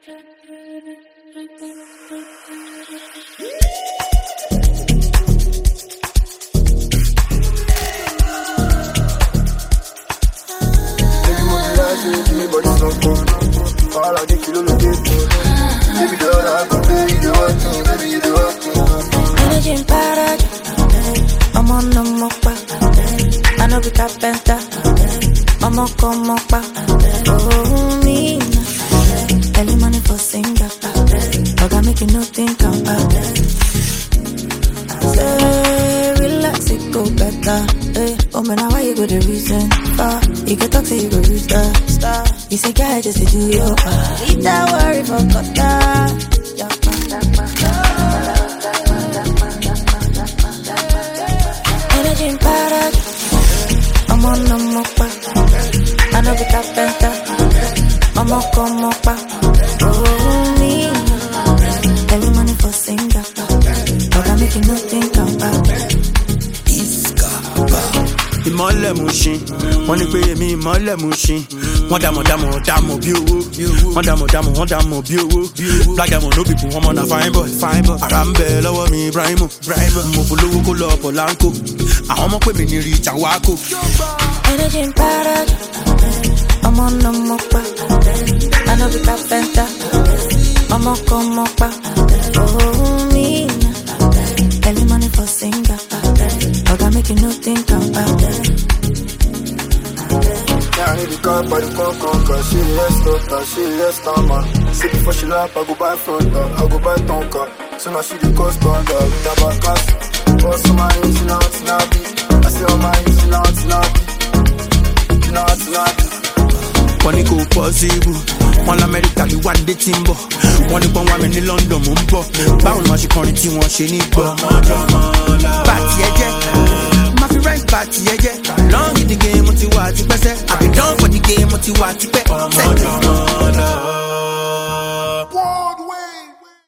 Energy in paradise, I'm on the mopa. I know we got penta. I'm on come mopa. Oh, me. Early money for singer. I got make you no think about it. Say, relax, it go better. Hey, oh man, now why you go the reason? You can talk to you go reach the star. You say, guy, just to do your part. Leave that worry for Qatar. Energy in paradise, I'm on the mopa. I know we got penta. I'm on come mopa. Oh, me. Every money for singer. But I make you no think about it. Ìmọ̀lẹ̀ Mushin, wọ́n ní pé èmi ìmọ̀lẹ̀ Mushin. Wọ́n dàmọ̀ bí owó. Wọ́n dàmọ̀ bí owó. Black diamond no people, wọ́n mọ̀ na fine boy. Ara ń bẹ lọ́wọ́ mi Ibrahimu. Mo polówó kó lọ Polanco. Àwọn ọmọ pè mí ní Rich Awako. Energy in paradise, I'm on the mopa. I know we got penta. I'm on come mopa. Oh, me. Early money for singer. But I make you no think about it. Yeah, I need the car, but the car, she yes, man. See before she lap, I go buy front door, I go buy tonka. So now she the cost under, with a back cash. Also my ins and outs, snappy. I say all my ins and outs, snappy. Wọ́n ní kò possible, wọ́n l'Amẹ́ríkà ní one day tí ń bọ̀. Wọ́n ní pọ́n wá mi ní London mò ń bọ̀. Báwo ni wọ́n ṣe kọrin tí wọ́n ṣe ní gbọ́? Bàtì ẹ̀jẹ̀, máa fi rent bàtì ẹ̀jẹ̀. Long in the game mo ti wà tipẹ́sẹ́, àbí dán for the game mo ti wà tipẹ́.